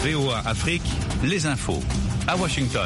VOA Afrique, les infos. À Washington.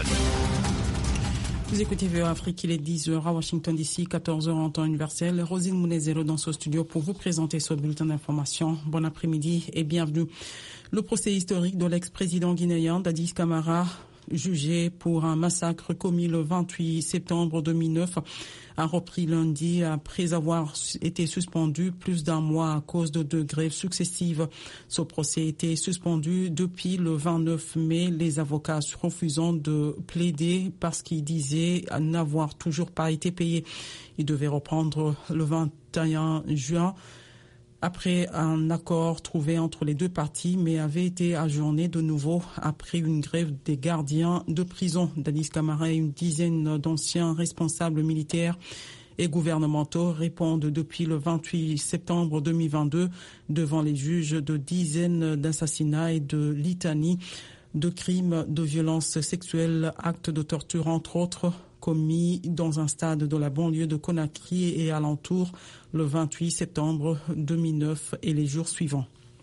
Vous écoutez VOA Afrique, il est 10h à Washington DC, 14h en temps universel. Rosine Mounezero dans ce studio pour vous présenter ce bulletin d'information. Bon après-midi et bienvenue. Le procès historique de l'ex-président guinéen Dadis Camara, jugé pour un massacre commis le 28 septembre 2009, a repris lundi après avoir été suspendu plus d'un mois à cause de grèves successives. Ce procès était suspendu depuis le 29 mai, les avocats refusant de plaider parce qu'ils disaient n'avoir toujours pas été payés. Ils devaient reprendre le 21 juin. Après un accord trouvé entre les deux parties, mais avait été ajourné de nouveau après une grève des gardiens de prison. Dadis Camara et une dizaine d'anciens responsables militaires et gouvernementaux répondent depuis le 28 septembre 2022 devant les juges de dizaines d'assassinats et de litanies de crimes de violence sexuelle, actes de torture entre autres, commis dans un stade de la banlieue de Conakry et alentour le 28 septembre 2009 et les jours suivants.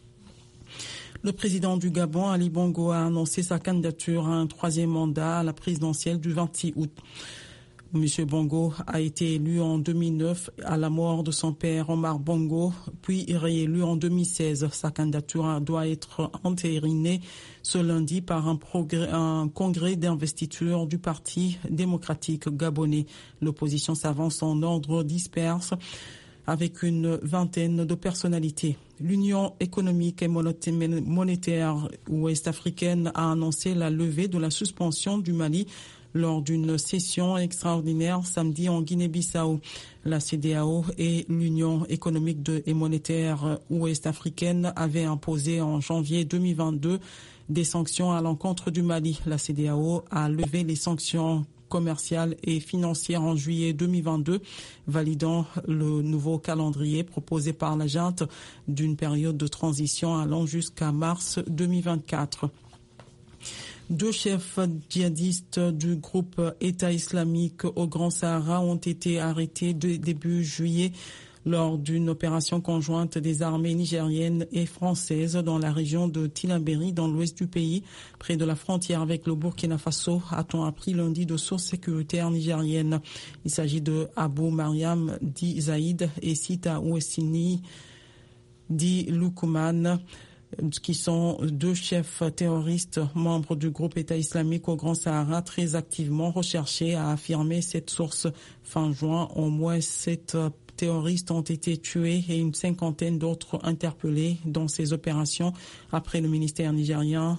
Le président du Gabon, Ali Bongo, a annoncé sa candidature à un troisième mandat à la présidentielle du 26 août. Monsieur Bongo a été élu en 2009 à la mort de son père Omar Bongo, puis réélu en 2016. Sa candidature doit être entérinée ce lundi par un congrès d'investiture du Parti démocratique gabonais. L'opposition s'avance en ordre disperse avec une vingtaine de personnalités. L'Union économique et monétaire ouest-africaine a annoncé la levée de la suspension du Mali lors d'une session extraordinaire samedi en Guinée-Bissau. La CEDEAO et l'Union économique et monétaire ouest-africaine avaient imposé en janvier 2022 des sanctions à l'encontre du Mali. La CEDEAO a levé les sanctions commerciales et financières en juillet 2022, validant le nouveau calendrier proposé par la junte d'une période de transition allant jusqu'à mars 2024. Deux chefs djihadistes du groupe État islamique au Grand Sahara ont été arrêtés début juillet lors d'une opération conjointe des armées nigériennes et françaises dans la région de Tillabéri, dans l'ouest du pays, près de la frontière avec le Burkina Faso, a-t-on appris lundi de sources sécuritaires nigériennes. Il s'agit de Abou Mariam Di Zaïd et Sita Ouessini Di Lukuman, qui sont deux chefs terroristes membres du groupe État islamique au Grand Sahara, très activement recherchés, a affirmé cette source. Fin juin, au moins 7 terroristes ont été tués et une cinquantaine d'autres interpellés dans ces opérations d'après le ministère nigérien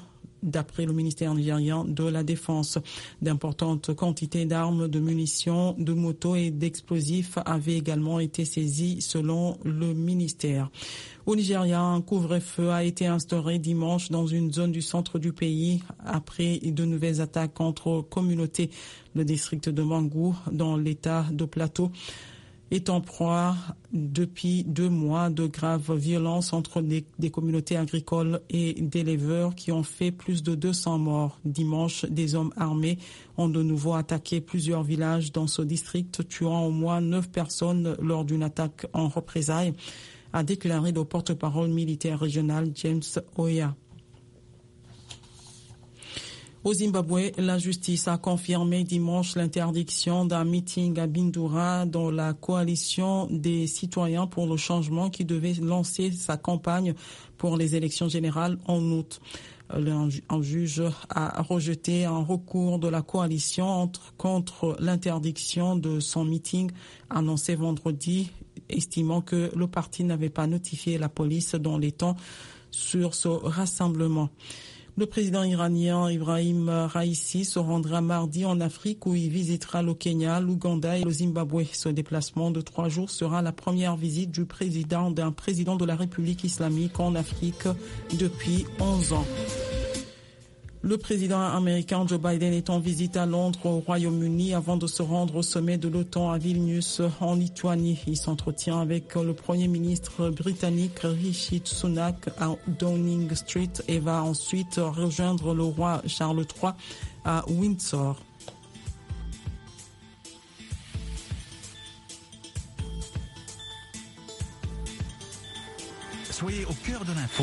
de la Défense. D'importantes quantités d'armes, de munitions, de motos et d'explosifs avaient également été saisies selon le ministère. Au Nigeria, un couvre-feu a été instauré dimanche dans une zone du centre du pays après de nouvelles attaques contre communautés. Le district de Mangou, dans l'état de Plateau, est en proie depuis 2 mois de graves violences entre des communautés agricoles et d'éleveurs qui ont fait plus de 200 morts. Dimanche, des hommes armés ont de nouveau attaqué plusieurs villages dans ce district, tuant au moins 9 personnes lors d'une attaque en représailles, a déclaré le porte-parole militaire régional James Oya. Au Zimbabwe, la justice a confirmé dimanche l'interdiction d'un meeting à Bindura dans la coalition des citoyens pour le changement qui devait lancer sa campagne pour les élections générales en août. Un juge a rejeté un recours de la coalition contre l'interdiction de son meeting annoncé vendredi, estimant que le parti n'avait pas notifié la police dans les temps sur ce rassemblement. Le président iranien Ibrahim Raïssi se rendra mardi en Afrique où il visitera le Kenya, l'Ouganda et le Zimbabwe. Ce déplacement de 3 jours sera la première visite d'un président de la République islamique en Afrique depuis 11 ans. Le président américain Joe Biden est en visite à Londres, au Royaume-Uni, avant de se rendre au sommet de l'OTAN à Vilnius, en Lituanie. Il s'entretient avec le Premier ministre britannique Rishi Sunak à Downing Street et va ensuite rejoindre le roi Charles III à Windsor. Soyez au cœur de l'info.